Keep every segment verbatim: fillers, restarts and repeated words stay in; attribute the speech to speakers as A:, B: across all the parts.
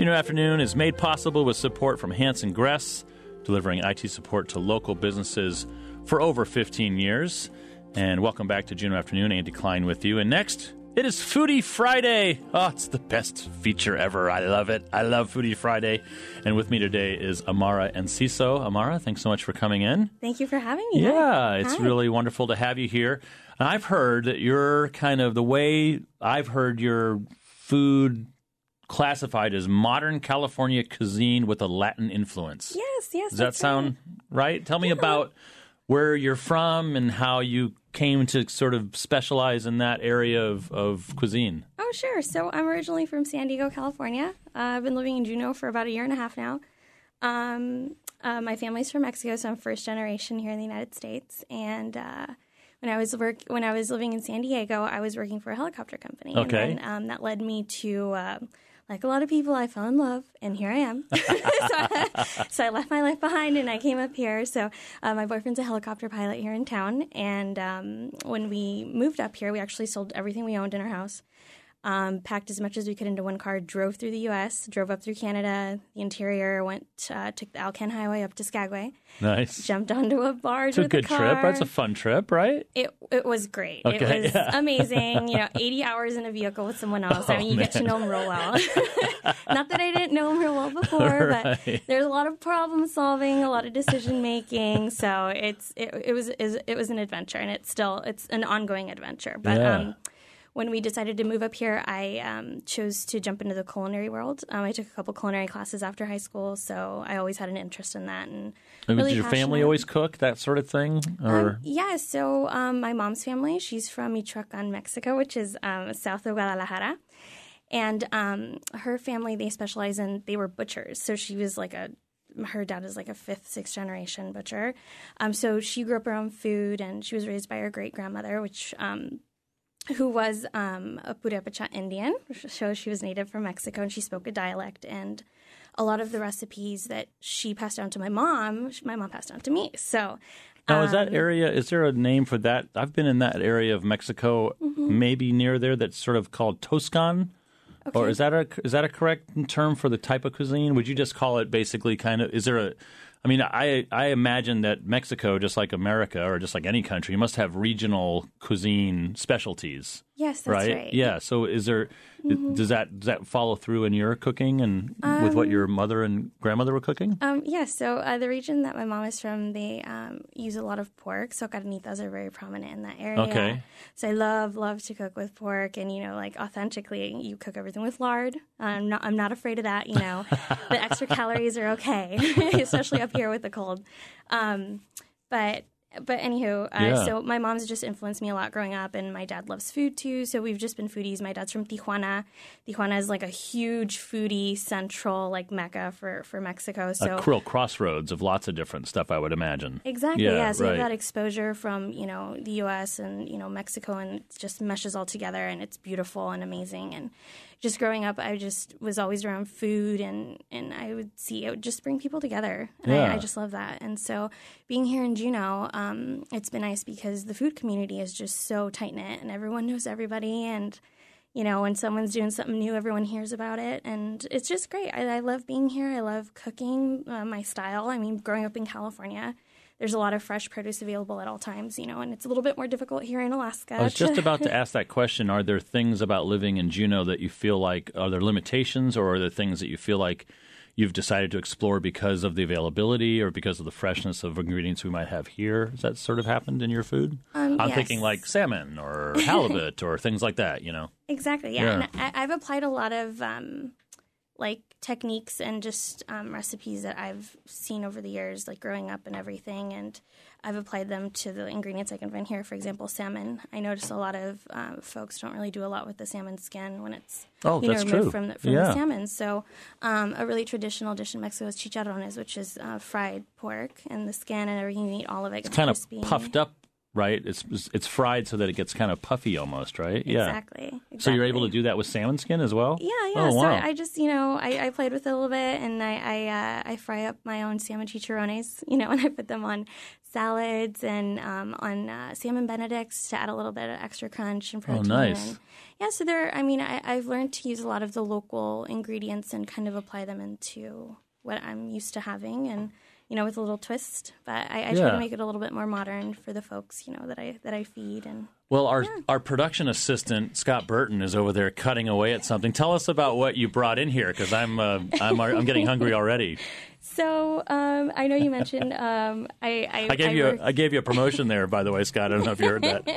A: Juneau Afternoon is made possible with support from Hanson Gress, delivering I T support to local businesses for over fifteen years. And welcome back to Juneau Afternoon. Andy Klein with you. And next, it is Foodie Friday. Oh, it's the best feature ever. I love it. I love Foodie Friday. And with me today is Amara Enciso. Amara, thanks so much for coming in.
B: Thank you for having me.
A: Yeah,
B: Hi.
A: it's
B: Hi.
A: really wonderful to have you here. And I've heard that you're kind of the way I've heard your food classified as modern California cuisine with a Latin influence.
B: Yes, yes.
A: Does that sound right? right? Tell me
B: yeah.
A: about where you're from and how you came to sort of specialize in that area of, of cuisine.
B: Oh, sure. So I'm originally from San Diego, California. Uh, I've been living in Juneau for about a year and a half now. Um, uh, my family's from Mexico, so I'm first generation here in the United States. And uh, when I was work when I was living in San Diego, I was working for a helicopter company.
A: Okay.
B: And then, um, that led me to... Uh, Like a lot of people, I fell in love, and here I am. so, I, so I left my life behind, and I came up here. So uh, my boyfriend's a helicopter pilot here in town, and um, when we moved up here, we actually sold everything we owned in our house, um, packed as much as we could into one car, drove through the U S, drove up through Canada, the interior, went uh, took the Alcan Highway up to Skagway.
A: Nice.
B: Jumped onto a barge
A: It's a
B: with
A: good
B: a car.
A: trip. That's a fun trip, right?
B: It it was great.
A: Okay,
B: it was
A: yeah.
B: amazing. You know, eighty hours in a vehicle with someone else.
A: Oh,
B: I mean, you
A: man.
B: get to know them real well. Not that I didn't know them real well before,
A: Right.
B: but there's a lot of problem solving, a lot of decision making. So it's it, it was it was an adventure, and it's still it's an ongoing adventure. But
A: Yeah.
B: um, when we decided to move up here, I um, chose to jump into the culinary world. Um, I took a couple culinary classes after high school, so I always had an interest in that. And
A: I mean,
B: really
A: did your family
B: passionate.
A: always cook, that sort of thing? Or
B: Um, yeah, so um, my mom's family, she's from Michoacan, Mexico, which is um, south of Guadalajara. And um, her family, they specialize in, they were butchers. So she was like a, her dad is like a fifth, sixth generation butcher. Um, so she grew up around food, and she was raised by her great-grandmother, which um, who was um, a Purepecha Indian, which shows she was native from Mexico, and she spoke a dialect. And a lot of the recipes that she passed down to my mom, my mom passed down to me. So
A: now, is that
B: um,
A: area, is there a name for that? I've been in that area of Mexico,
B: Mm-hmm.
A: maybe near there, that's sort of called Toscan.
B: Okay.
A: Or is that a is that a correct term for the type of cuisine? Would you just call it basically kind of, is there a, I mean, I I imagine that Mexico, just like America or just like any country, must have regional cuisine specialties.
B: Yes, that's
A: right?
B: right.
A: Yeah. So is there,
B: Mm-hmm.
A: does that does that follow through in your cooking and with what your mother and grandmother were cooking?
B: Um, yes, so uh, the region that my mom is from, they um, use a lot of pork, so carnitas are very prominent in that area.
A: Okay.
B: So I love, love to cook with pork, and, you know, like, authentically, you cook everything with lard. I'm not, I'm not afraid of that, you know. The extra calories are okay, especially up here with the cold. Um, but... But anywho, uh,
A: Yeah.
B: so my mom's just influenced me a lot growing up, and my dad loves food too. So we've just been foodies. My dad's from Tijuana. Tijuana is like a huge foodie central, like mecca for, for Mexico. So
A: A real crossroads of lots of different stuff, I would imagine.
B: exactly,
A: Yeah,
B: yeah. So you
A: right.
B: have that exposure from, you know, the U S and, you know, Mexico, and it just meshes all together, and it's beautiful and amazing. And just growing up, I just was always around food, and, and I would see it would just bring people together. And
A: Yeah.
B: I, I just love that. And so being here in Juneau, um, it's been nice because the food community is just so tight-knit, and everyone knows everybody. And, you know, when someone's doing something new, everyone hears about it. And it's just great. I, I love being here. I love cooking uh, my style. I mean, growing up in California, there's a lot of fresh produce available at all times, you know, and it's a little bit more difficult here in Alaska.
A: I was just
B: to-
A: about to ask that question. Are there things about living in Juneau that you feel like, are there limitations, or are there things that you feel like you've decided to explore because of the availability or because of the freshness of ingredients we might have here? Has that sort of happened in your food?
B: Um,
A: I'm
B: yes.
A: thinking like salmon or halibut or things like that, you know?
B: Exactly, yeah.
A: Yeah.
B: And I, I've applied a lot of um, like techniques and just um, recipes that I've seen over the years, like growing up and everything, and I've applied them to the ingredients I can find here. For example, salmon. I notice a lot of um, folks don't really do a lot with the salmon skin when it's
A: Oh,
B: you know,
A: that's
B: removed
A: true.
B: from the, from
A: Yeah.
B: the salmon. So um, a really traditional dish in Mexico is chicharrones, which is uh, fried pork, and the skin and everything. You eat all of it.
A: It's kind of
B: crispy.
A: puffed up right? It's it's fried so that it gets kind of puffy almost, right? Yeah.
B: Exactly. exactly.
A: So you're able to do that with salmon skin as well?
B: Yeah, yeah.
A: Oh,
B: so
A: wow.
B: I just, you know, I, I played with it a little bit, and I I, uh, I fry up my own salmon chicharrones, you know, and I put them on salads and um, on uh, salmon benedicts to add a little bit of extra crunch and protein.
A: Oh, nice.
B: And, yeah, so they're, I mean, I, I've learned to use a lot of the local ingredients and kind of apply them into what I'm used to having, and you know, with a little twist. But I, I
A: Yeah.
B: try to make it a little bit more modern for the folks, you know, that I that I feed. And
A: Well, our
B: yeah.
A: our production assistant Scott Burton is over there cutting away at something. Tell us about what you brought in here, because I'm uh, I'm I'm getting hungry already.
B: So um, I know you mentioned um, I, I
A: I gave
B: I
A: you
B: work-
A: a, I gave you a promotion there, by the way, Scott. I don't know if you heard that.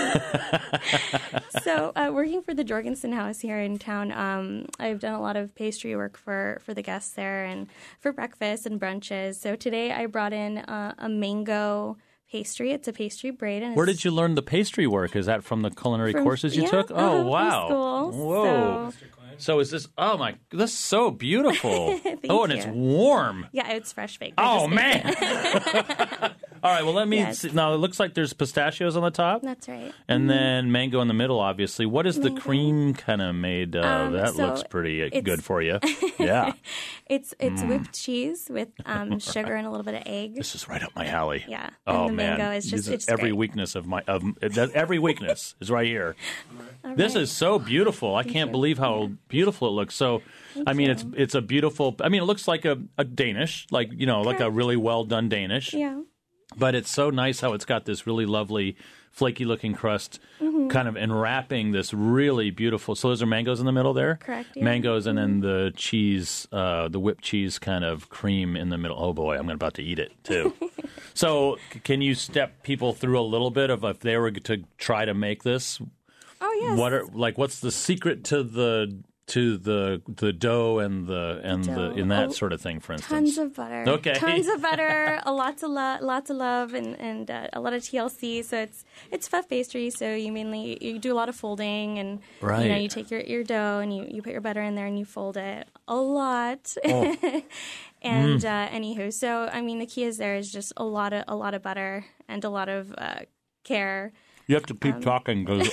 B: So uh, working for the Jorgensen House here in town, um, I've done a lot of pastry work for, for the guests there and for breakfast and brunches. So today I brought in uh, a mango pastry. It's a pastry braid. And
A: Where
B: it's
A: did you learn the pastry work? Is that from the culinary
B: from-
A: courses you
B: yeah,
A: took?
B: uh-huh,
A: Oh,
B: from
A: wow.
B: school.
A: Whoa.
B: So-
A: So is this, oh my, this is so beautiful.
B: Thank
A: oh, and it's
B: you.
A: warm.
B: Yeah, it's fresh baked. I
A: Oh,
B: just baked
A: man.
B: it.
A: All right, well, let me,
B: Yes.
A: see. Now it looks like there's pistachios on the top.
B: That's right.
A: And then mango in the middle, obviously. What is the
B: Mango.
A: cream kind of made of?
B: Um,
A: that
B: so
A: looks pretty uh,
B: it's-
A: good for you. Yeah.
B: It's it's
A: Mm.
B: whipped cheese with um, sugar and a little bit of egg.
A: This is right up my alley.
B: Yeah.
A: Oh,
B: And the
A: man.
B: mango is just
A: This
B: it's
A: every
B: great.
A: weakness of my, of that- every weakness is right here.
B: All
A: This
B: right.
A: is so beautiful. I can't
B: you.
A: believe how beautiful it looks. So, I mean,
B: you.
A: it's it's a beautiful, I mean, it looks like a, a Danish, like, you know, like a
B: Correct.
A: really well done Danish.
B: Yeah.
A: But it's so nice how it's got this really lovely, flaky looking crust,
B: Mm-hmm.
A: kind of enwrapping this really beautiful. So those are mangoes in the middle there?
B: Correct, yeah.
A: Mangoes, and then the cheese, uh, the whipped cheese kind of cream in the middle. Oh boy, I'm about to eat it too. So c- can you step people through a little bit of if they were to try to make this?
B: Oh yes.
A: What are like? What's the secret to the to the the dough and the and the
B: Dough.
A: in that
B: Oh,
A: sort of thing? For instance,
B: Tons of butter.
A: Okay.
B: Tons of butter. A lots of lo- lots of love and and uh, a lot of T L C. So it's it's puff pastry. So you mainly you do a lot of folding and you know
A: Right.
B: you take your, your dough and you, you put your butter in there and you fold it a lot.
A: Oh.
B: and
A: Mm.
B: uh, anywho, so I mean the key is there is just a lot of a lot of butter and a lot of uh, care.
A: you have to
B: Um,
A: keep talking because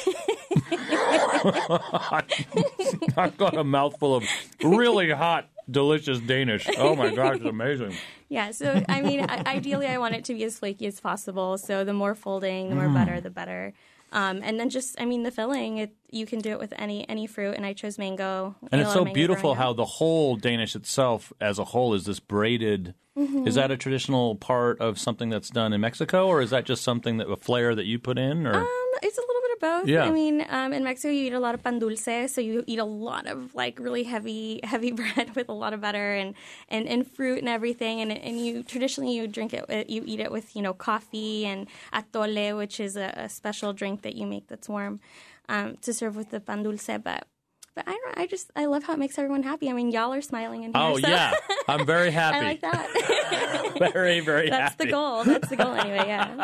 A: I've got a mouthful of really hot, delicious Danish. Oh my gosh, it's amazing.
B: Yeah, so I mean, I- ideally, I want it to be as flaky as possible. So the more folding, the more
A: Mm.
B: butter, the better. Um, and then just, I mean, the filling, it, you can do it with any any fruit, and I chose mango. I
A: And
B: ate a
A: it's
B: lot
A: so
B: of mango
A: beautiful
B: growing
A: how
B: up.
A: the whole Danish itself, as a whole, is this braided.
B: Mm-hmm.
A: Is that a traditional part of something that's done in Mexico, or is that just something that a flair that you put in? Or
B: Um, it's a little bit of both.
A: Yeah.
B: I mean, um, in Mexico, you eat a lot of pan dulce, so you eat a lot of like really heavy, heavy bread with a lot of butter and, and, and fruit and everything. And and you traditionally you drink it, with, you eat it with you know coffee and atole, which is a, a special drink that you make that's warm um, to serve with the pan dulce. But but I don't. I just I love how it makes everyone happy. I mean, y'all are smiling in here.
A: oh
B: so
A: yeah, I'm very happy.
B: I like that.
A: very very
B: That's
A: happy.
B: the goal. That's the goal anyway. Yeah.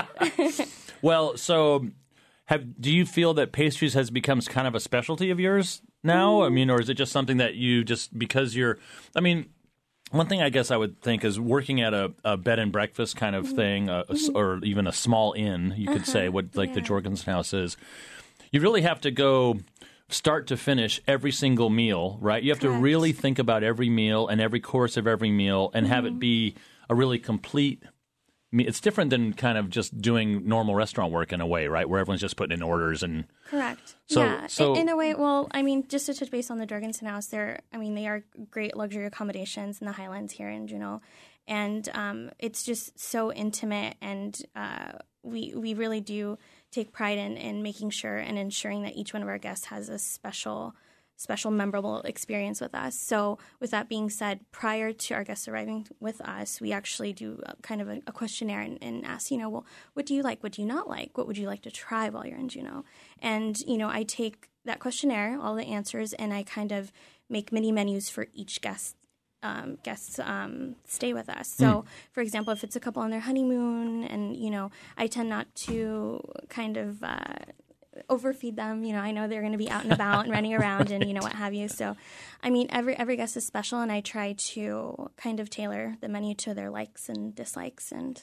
A: Well, so have do you feel that pastries has become kind of a specialty of yours now? I mean, or is it just something that you just because you're? I mean, one thing I guess I would think is working at a, a bed and breakfast kind of thing, a, a s- or even a small inn, you could say, what like the
B: yeah.
A: Jorgensen House is. You really have to go start to finish every single meal, right? You have to
B: Correct.
A: really think about every meal and every course of every meal and have it be a really complete. me- It's different than kind of just doing normal restaurant work in a way, right? Where everyone's just putting in orders and
B: Correct.
A: So-
B: yeah.
A: so-
B: in, in a way, well, I mean, just to touch base on the Jorgensen House, they're, I mean, they are great luxury accommodations in the Highlands here in Juneau, and um, it's just so intimate, and uh, we we really do take pride in in making sure and ensuring that each one of our guests has a special. special, memorable experience with us. So with that being said, prior to our guests arriving with us, we actually do a, kind of a, a questionnaire and, and ask, you know, well, what do you like? What do you not like? What would you like to try while you're in Juneau? And, you know, I take that questionnaire, all the answers, and I kind of make mini menus for each guest. Um, guests um, stay with us. So,
A: Mm.
B: for example, if it's a couple on their honeymoon, and you know, I tend not to kind of uh, overfeed them. You know, I know they're going to be out and about and running around and, you know, what have you. So, I mean, every every guest is special, and I try to kind of tailor the menu to their likes and dislikes. And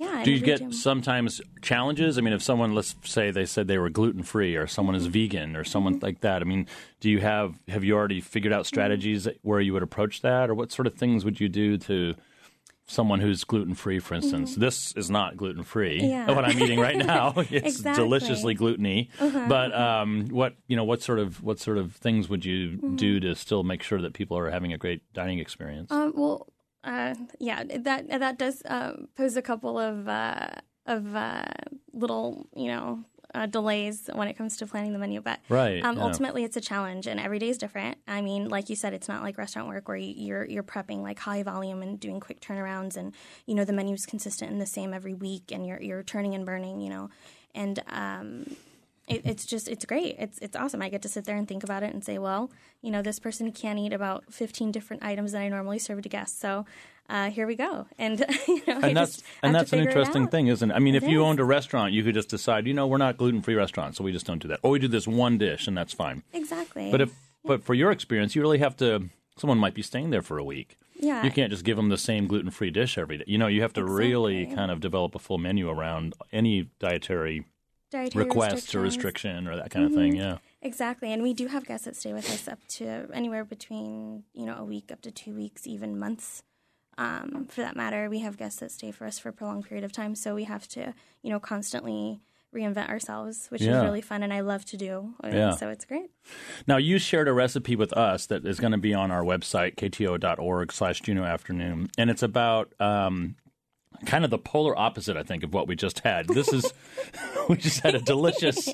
B: Yeah.
A: Do you
B: every
A: get
B: gym.
A: sometimes challenges? I mean, if someone, let's say they said they were gluten-free or someone is vegan or someone
B: Mm-hmm.
A: like that, I mean, do you have, have you already figured out strategies where you would approach that? Or what sort of things would you do to someone who's gluten-free, for instance? This is not gluten-free.
B: Mm-hmm. Yeah.
A: What I'm eating right now, it's
B: Exactly.
A: deliciously gluten-y.
B: Uh-huh,
A: But
B: uh-huh.
A: um, what, you know, what sort of, what sort of things would you
B: Mm-hmm.
A: do to still make sure that people are having a great dining experience?
B: Um, well, uh, yeah, that that does uh, pose a couple of uh, of uh, little, you know, uh, delays when it comes to planning the menu. But
A: Right,
B: um,
A: yeah.
B: ultimately, it's a challenge, and every day is different. I mean, like you said, it's not like restaurant work where you- you're you're prepping like high volume and doing quick turnarounds, and you know the menu's consistent and the same every week, and you're you're turning and burning, you know, and um, it, it's just it's great. It's it's awesome. I get to sit there and think about it and say, well, you know, this person can't eat about fifteen different items that I normally serve to guests, so uh, here we go. And you know, I
A: And that's
B: just
A: and
B: have
A: that's
B: to
A: an
B: figure it
A: interesting
B: out.
A: thing, isn't it? I mean,
B: It
A: if you
B: is.
A: owned a restaurant, you could just decide, you know, we're not gluten-free restaurant, so we just don't do that, or we do this one dish, and that's fine.
B: Exactly.
A: But if but for your experience, you really have to. Someone might be staying there for a week.
B: yeah,
A: You can't just give them the same gluten-free dish every day. You know, you have to really
B: Exactly.
A: kind of develop a full menu around any dietary
B: dietary
A: request or
B: restrictions.
A: restriction or that kind of thing. Yeah.
B: Exactly, and we do have guests that stay with us up to anywhere between you know a week up to two weeks, even months. Um, for that matter, we have guests that stay for us for a prolonged period of time, so we have to you know constantly reinvent ourselves, which
A: Yeah.
B: is really fun, and I love to do. Uh,
A: Yeah.
B: So it's great.
A: Now, you shared a recipe with us that is going to be on our website, k t o dot org slash Juneau Afternoon, and it's about um, kind of the polar opposite, I think, of what we just had. This is, we just had a delicious,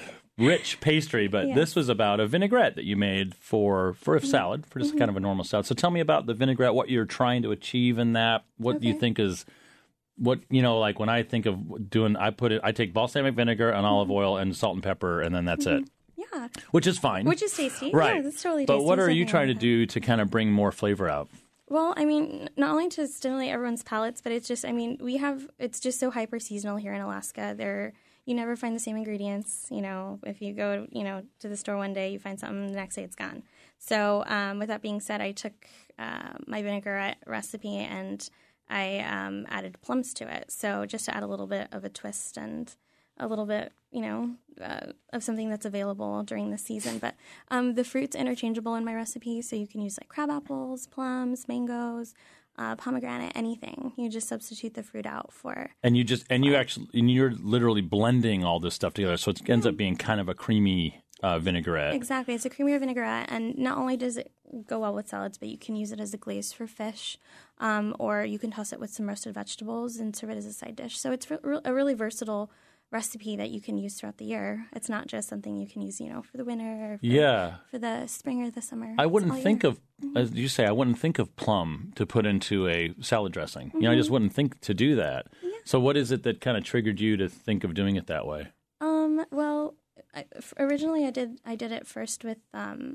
A: rich pastry, but
B: Yes.
A: this was about a vinaigrette that you made for, for a salad, for just kind of a normal salad. So tell me about the vinaigrette, what you're trying to achieve in that, what do you
B: Okay.
A: think is... What, you know, like when I think of doing, I put it, I take balsamic vinegar and olive oil and salt and pepper, and then that's it,
B: Yeah,
A: which is fine.
B: which is tasty.
A: Right.
B: Yeah, that's totally
A: But
B: tasty.
A: what are
B: There's
A: you
B: nothing
A: trying to
B: wrong with
A: do to kind of bring more flavor out?
B: Well, I mean, not only to stimulate everyone's palates, but it's just, I mean, we have, it's just so hyper seasonal here in Alaska. There, you never find the same ingredients. You know, if you go, you know, to the store one day, you find something, the next day it's gone. So, um, with that being said, I took uh, my vinaigrette recipe and I um, added plums to it. So just to add a little bit of a twist and a little bit, you know, uh, of something that's available during the season. But um, the fruit's interchangeable in my recipe, so you can use like crab apples, plums, mangoes, uh, pomegranate, anything. You just substitute the fruit out for.
A: And you just, and you actually, and you're literally blending all this stuff together. So it ends up being kind of a creamy uh, vinaigrette.
B: Exactly. It's a creamier vinaigrette, and not only does it go well with salads, but you can use it as a glaze for fish, um, or you can toss it with some roasted vegetables and serve it as a side dish. So it's re- re- a really versatile recipe that you can use throughout the year. It's not just something you can use, you know, for the winter or for,
A: Yeah.
B: for the spring or the summer.
A: I
B: It's
A: wouldn't
B: all
A: think
B: year.
A: of, as you say, I wouldn't think of plum to put into a salad dressing. You know, I just wouldn't think to do that. So what is it that kind of triggered you to think of doing it that way?
B: Um. Well, I, f- originally I did I did it first with um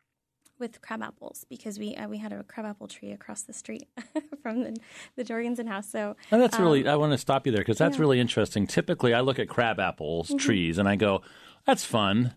B: with crab apples because we uh, we had a crab apple tree across the street from the the Jorgensen house. So
A: And that's really,
B: um,
A: I want to stop you there because that's
B: yeah.
A: really interesting. Typically, I look at crab apples, trees, and I go, that's fun.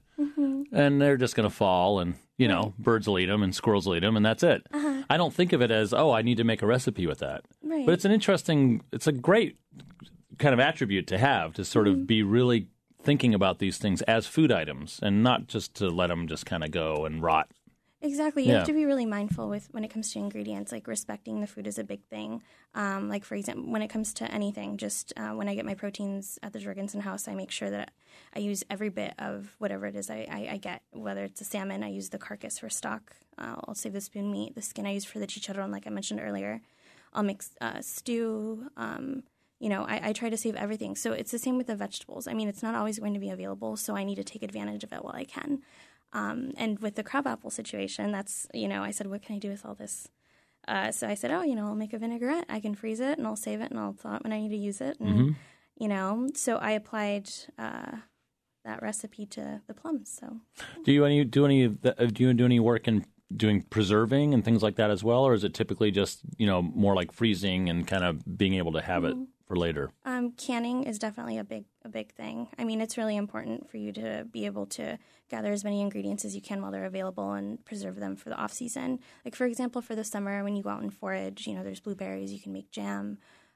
A: And they're just going to fall, and, you know, birds will eat them and squirrels will eat them, and that's it.
B: Uh-huh.
A: I don't think of it as, oh, I need to make a recipe with that.
B: Right.
A: But it's an interesting, it's a great kind of attribute to have, to sort of be really thinking about these things as food items and not just to let them just kind of go and rot.
B: Exactly. You
A: Yeah.
B: have to be really mindful with when it comes to ingredients. Like respecting the food is a big thing. Um, like for example, when it comes to anything, just uh, when I get my proteins at the Jorgensen house, I make sure that I use every bit of whatever it is I, I, I get. Whether it's a salmon, I use the carcass for stock. Uh, I'll save the spoon meat. The skin I use for the chicharron, like I mentioned earlier. I'll mix uh, stew. Um, you know, I, I try to save everything. So it's the same with the vegetables. I mean, it's not always going to be available, so I need to take advantage of it while I can. Um, and with the crab apple situation, that's, you know, I said, what can I do with all this? Uh, so I said, oh, you know, I'll make a vinaigrette. I can freeze it and I'll save it and I'll thaw it when I need to use it. And,
A: Mm-hmm.
B: you know, so I applied uh, that recipe to the plums. So
A: Do you any do any of the- uh, do you do any work in doing preserving and things like that as well, or is it typically just, you know, more like freezing and kind of being able to have it for later?
B: um, canning is definitely a big a big thing. I mean, it's really important for you to be able to gather as many ingredients as you can while they're available and preserve them for the off season. Like for example, for the summer when you go out and forage, you know, there's blueberries. You can make jam.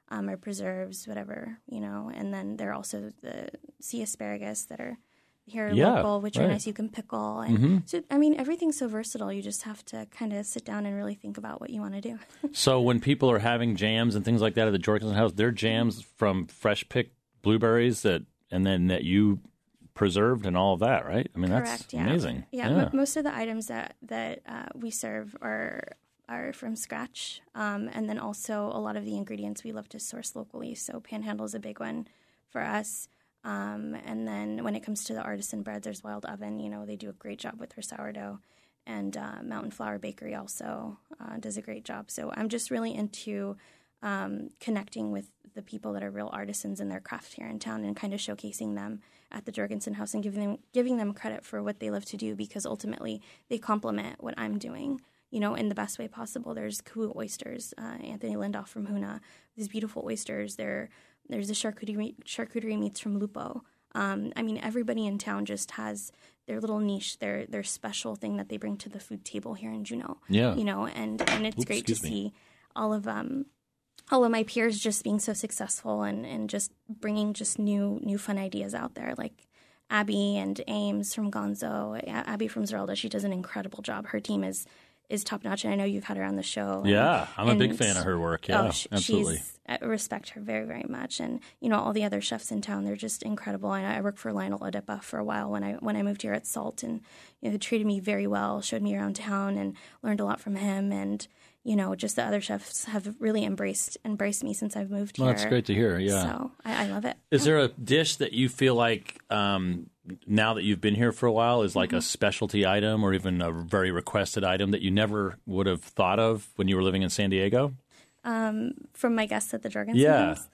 B: um, or preserves, whatever, you know. And then there are also the sea asparagus that are here
A: yeah,
B: local, which
A: right.
B: are nice. You can pickle. And mm-hmm. so, I mean, everything's so versatile. You just have to kind of sit down and really think about what you want to do.
A: So when people are having jams and things like that at the Jorgensen house, they're jams from fresh picked blueberries that, and then that you preserved and all of that, right? I mean,
B: Correct,
A: that's
B: yeah.
A: amazing.
B: Yeah,
A: yeah.
B: M- most of the items that, that uh, we serve are are from scratch. Um, and then also a lot of the ingredients we love to source locally. So Panhandle is a big one for us. Um, and then when it comes to the artisan bread, there's Wild Oven. You know, they do a great job with their sourdough. And uh, Mountain Flower Bakery also uh, does a great job. So I'm just really into um, connecting with the people that are real artisans in their craft here in town and kind of showcasing them at the Jorgensen house and giving them, giving them credit for what they love to do, because ultimately they complement what I'm doing, you know, in the best way possible. There's Ku'u oysters, uh, Anthony Lindoff from Huna, these beautiful oysters. They're There's the charcuterie, charcuterie meats from Lupo. Um, I mean, everybody in town just has their little niche, their their special thing that they bring to the food table here in Juneau.
A: Yeah.
B: You know, and, and it's
A: Oops,
B: great to
A: me.
B: see all of um all of my peers just being so successful and, and just bringing just new new fun ideas out there. Like Abby and Ames from Gonzo, Abby from Zeralda, she does an incredible job. Her team is is top notch, and I know you've had her on the show.
A: Yeah,
B: and,
A: I'm a big fan of her work. Yeah,
B: oh, sh-
A: absolutely.
B: She's, I respect her very, very much, and you know all the other chefs in town. They're just incredible. I, I worked for Lionel Adepa for a while when I when I moved here at Salt, and you know they treated me very well, showed me around town, and learned a lot from him. And you know, just the other chefs have really embraced embraced me since I've moved
A: Well,
B: here.
A: that's great to hear. Yeah,
B: so I, I love it.
A: Is there a dish that you feel like um, now that you've been here for a while is like mm-hmm. a specialty item or even a very requested item that you never would have thought of when you were living in San Diego?
B: Um, from my guests at the Jorgensen
A: yeah.
B: house?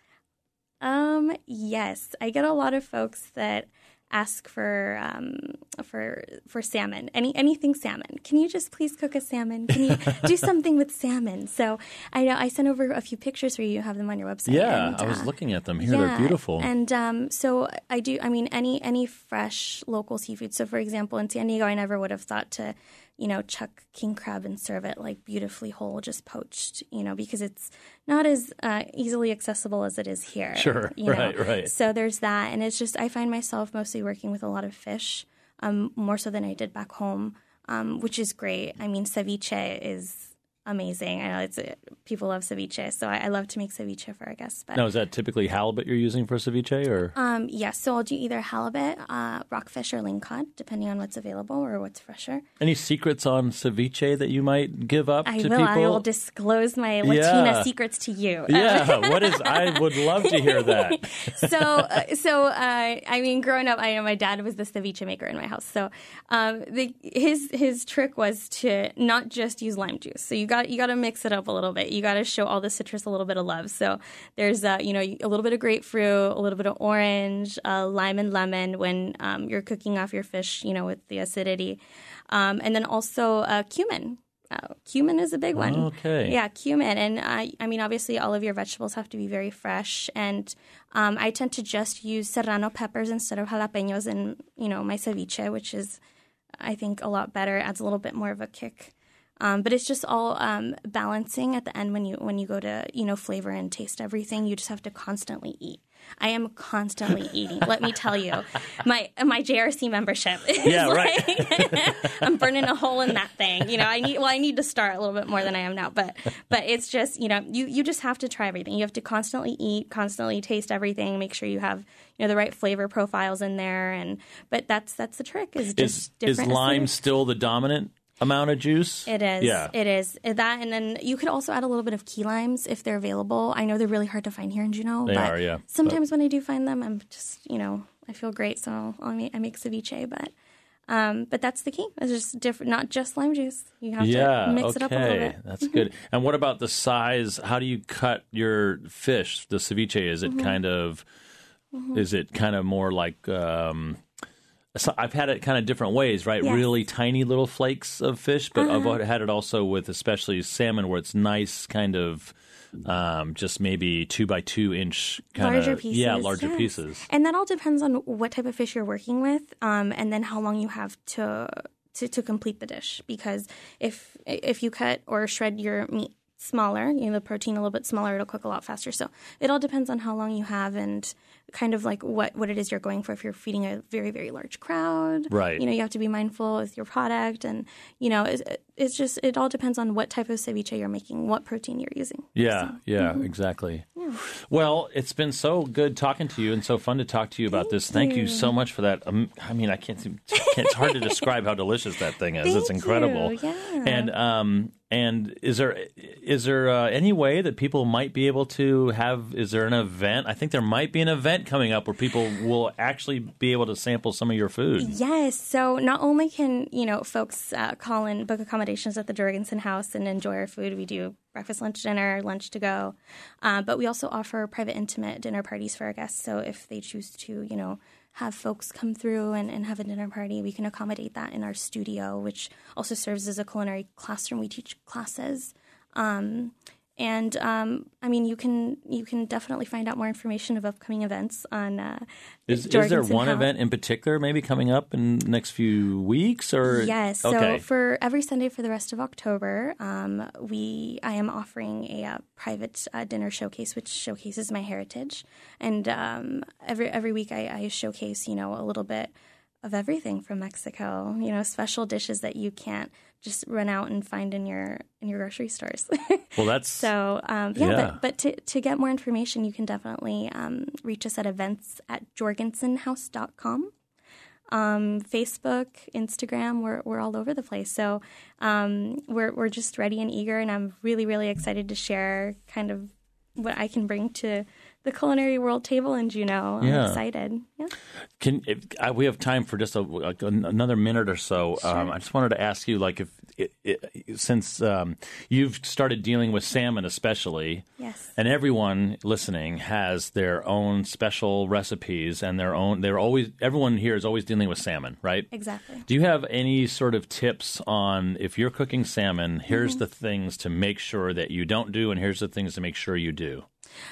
B: Um, yes. I get a lot of folks that ask for um, for for salmon, any anything salmon. Can you just please cook a salmon? Can you do something with salmon? So I know I sent over a few pictures for you. You have them on your website.
A: Yeah,
B: and,
A: I was
B: uh,
A: looking at them here.
B: yeah,
A: They're beautiful.
B: And um, so I do. I mean, any any fresh local seafood. So for example, in San Diego, I never would have thought to, you know, chuck king crab and serve it like beautifully whole, just poached, you know, because it's not as uh, easily accessible as it is here.
A: Sure,
B: you know?
A: right, right.
B: So there's that. And it's just, I find myself mostly working with a lot of fish, um, more so than I did back home, um, which is great. I mean, ceviche is amazing. I know it's people love ceviche, so I, I love to make ceviche for our guests. But
A: now, is that typically halibut you're using for ceviche, or?
B: Um, yes, yeah, so I'll do either halibut, uh, rockfish, or lingcod, depending on what's available or what's fresher.
A: Any secrets on ceviche that you might give up
B: I
A: to
B: will.
A: people?
B: I will disclose my Latina
A: yeah.
B: secrets to you.
A: Yeah, what is? I would love to hear that.
B: so, uh, so uh, I mean, growing up, I know my dad was the ceviche maker in my house. So, um, the, his his trick was to not just use lime juice. So you got you got to mix it up a little bit. You got to show all the citrus a little bit of love. So there's uh, you know a little bit of grapefruit, a little bit of orange, uh, lime and lemon when um, you're cooking off your fish, you know, with the acidity, um, and then also uh, cumin. Uh, cumin is a big one.
A: Okay.
B: Yeah, cumin. And uh, I mean, obviously, all of your vegetables have to be very fresh. And um, I tend to just use serrano peppers instead of jalapenos in, you know, my ceviche, which is, I think, a lot better. It adds a little bit more of a kick. Um, but it's just all um, balancing at the end when you when you go to, you know, flavor and taste everything. You just have to constantly eat. I am constantly eating. Let me tell you, my my J R C membership is
A: yeah,
B: like,
A: right.
B: I'm burning a hole in that thing. You know, I need well, I need to start a little bit more than I am now. But but it's just, you know, you, you just have to try everything. You have to constantly eat, constantly taste everything. Make sure you have, you know, the right flavor profiles in there. And but that's that's the trick. Is just
A: is,
B: different
A: is lime
B: acids.
A: still the dominant amount of juice?
B: It is.
A: Yeah.
B: It is. That, and then you could also add a little bit of key limes if they're available. I know they're really hard to find here in Juneau.
A: They
B: but
A: are, yeah.
B: Sometimes but. when I do find them, I'm just, you know, I feel great, so I make, I make ceviche. But um, but that's the key. It's just different, not just lime juice. You have
A: yeah,
B: to mix
A: okay.
B: it up a little bit.
A: That's good. And what about the size? How do you cut your fish? The ceviche, is it mm-hmm. kind of, mm-hmm. is it kind of more like... Um, So I've had it kind of different ways, right?
B: Yes.
A: Really tiny little flakes of fish, but
B: uh-huh.
A: I've had it also with especially salmon where it's nice kind of um, just maybe two by two inch kind
B: larger
A: of.
B: pieces.
A: Yeah, larger
B: yes.
A: pieces.
B: And that all depends on what type of fish you're working with um, and then how long you have to, to, to complete the dish. Because if if you cut or shred your meat smaller, you know, the protein a little bit smaller, it'll cook a lot faster. So it all depends on how long you have and kind of like what, what it is you're going for. If you're feeding a very, very large crowd,
A: right.
B: you know, you have to be mindful with your product. And, you know, it's, it's just, it all depends on what type of ceviche you're making, what protein you're using.
A: Yeah,
B: so,
A: yeah,
B: mm-hmm.
A: exactly.
B: Yeah.
A: Well, it's been so good talking to you and so fun to talk to you about
B: Thank
A: this. Thank you.
B: you
A: so much for that. Um, I mean, I can't, can't, it's hard to describe how delicious that thing is.
B: Thank
A: It's incredible.
B: You. Yeah.
A: And, um, And is there is there uh, any way that people might be able to have, is there an event? I think there might be an event coming up where people will actually be able to sample some of your food.
B: Yes. So not only can, you know, folks uh, call and book accommodations at the Jorgensen House and enjoy our food. We do breakfast, lunch, dinner, lunch to go. Uh, but we also offer private, intimate dinner parties for our guests. So if they choose to, you know, have folks come through and, and have a dinner party, we can accommodate that in our studio, which also serves as a culinary classroom. We teach classes. Um, and, um, I mean, you can you can definitely find out more information of upcoming events on uh,
A: Is, is there one House. event in particular maybe coming up in the next few weeks? Or
B: Yes.
A: Okay.
B: So for every Sunday for the rest of October, um, we I am offering a uh, private uh, dinner showcase, which showcases my heritage. And um, every every week I, I showcase, you know, a little bit of everything from Mexico, you know, special dishes that you can't just run out and find in your in your grocery stores.
A: Well, that's
B: so um, yeah.
A: yeah.
B: But but to to get more information, you can definitely um, reach us at events at jorgensen house dot com. Um, Facebook, Instagram, we're we're all over the place. So um, we're we're just ready and eager, and I'm really really excited to share kind of what I can bring to the culinary world table in Juneau. I'm
A: yeah.
B: excited. Yeah.
A: Can if, I, we have time for just a, like another minute or so?
B: Sure.
A: Um, I just wanted to ask you, like, if it, it, since um, you've started dealing with salmon, especially,
B: yes,
A: and everyone listening has their own special recipes and their own. They're always everyone here is always dealing with salmon, right?
B: Exactly.
A: Do you have any sort of tips on if you're cooking salmon? Here's mm-hmm. the things to make sure that you don't do, and here's the things to make sure you do.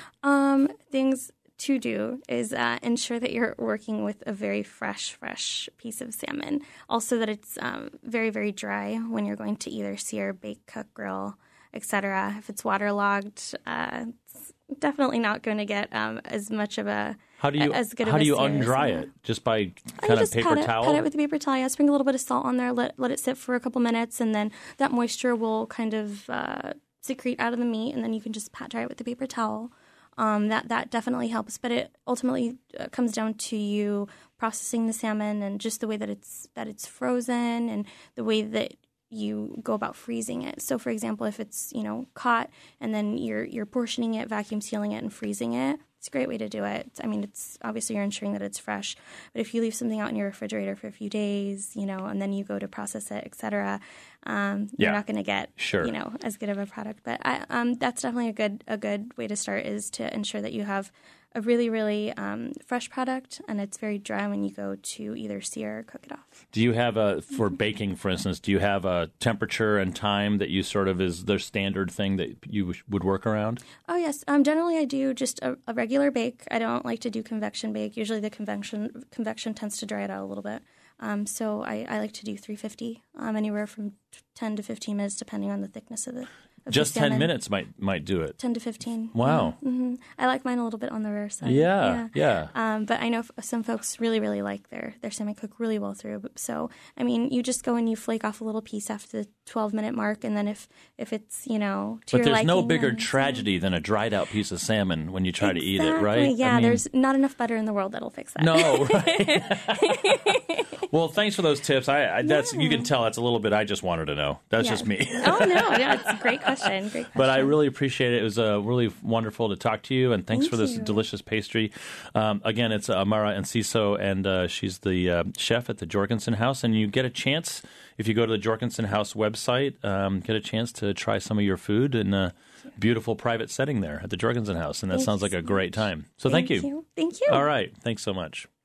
B: Um, things to do is uh, ensure that you're working with a very fresh, fresh piece of salmon. Also that it's um, very, very dry when you're going to either sear, bake, cook, grill, et cetera. If it's waterlogged, uh, it's definitely not going to get um, as much of a
A: how do you
B: as good
A: how
B: of a
A: do you
B: sear
A: undry
B: as
A: it? Just by
B: oh,
A: kind of
B: just
A: paper
B: pat
A: towel?
B: It, pat it with a paper towel. Yeah, sprinkle a little bit of salt on there. Let let it sit for a couple minutes, and then that moisture will kind of uh, secrete out of the meat, and then you can just pat dry it with the paper towel. Um, that that definitely helps, but it ultimately uh, comes down to you processing the salmon and just the way that it's that it's frozen and the way that you go about freezing it. So, for example, if it's you know caught and then you're you're portioning it, vacuum sealing it, and freezing it, it's a great way to do it. I mean, it's obviously you're ensuring that it's fresh, but if you leave something out in your refrigerator for a few days, you know, and then you go to process it, et cetera, um, you're
A: yeah.
B: not going to get,
A: sure.
B: you know, as good of a product. But I, um, that's definitely a good a good way to start is to ensure that you have a really, really um, fresh product and it's very dry when you go to either sear or cook it off.
A: Do you have a, for baking, for instance, do you have a temperature and time that you sort of is the standard thing that you would work around?
B: Oh, yes. Um, generally, I do just a, a regular bake. I don't like to do convection bake. Usually the convection convection tends to dry it out a little bit. Um, so I, I like to do three fifty, um, anywhere from ten to fifteen minutes, depending on the thickness of the of
A: Just
B: the
A: ten minutes might might do it.
B: ten to fifteen.
A: Wow.
B: Yeah. Mm-hmm. I like mine a little bit on the rare side.
A: Yeah, yeah.
B: yeah. Um, but I know f- some folks really, really like their, their salmon cook really well through. So, I mean, you just go and you flake off a little piece after the twelve-minute mark, and then if, if it's, you know, to
A: But
B: your
A: there's no
B: liking,
A: bigger
B: then-
A: tragedy than a dried-out piece of salmon when you try
B: exactly.
A: to eat it, right?
B: Yeah,
A: I mean,
B: there's not enough butter in the world that'll fix that.
A: No, right? Well, thanks for those tips. I, I that's yeah. You can tell that's a little bit I just wanted to know. That's
B: yeah.
A: just me.
B: Oh, no. Yeah, it's a great question. Great question.
A: But I really appreciate it. It was uh, really wonderful to talk to you, and thanks
B: Thank
A: for this
B: you.
A: delicious pastry. Um, again, it's uh, Amara Enciso, and uh, she's the uh, chef at the Jorgensen House. And you get a chance, if you go to the Jorgensen House website, um, get a chance to try some of your food in a beautiful private setting there at the Jorgensen House. And that
B: Thank
A: sounds like
B: so
A: a great
B: much.
A: time. So
B: thank,
A: thank you.
B: you. Thank you.
A: All right. Thanks so much.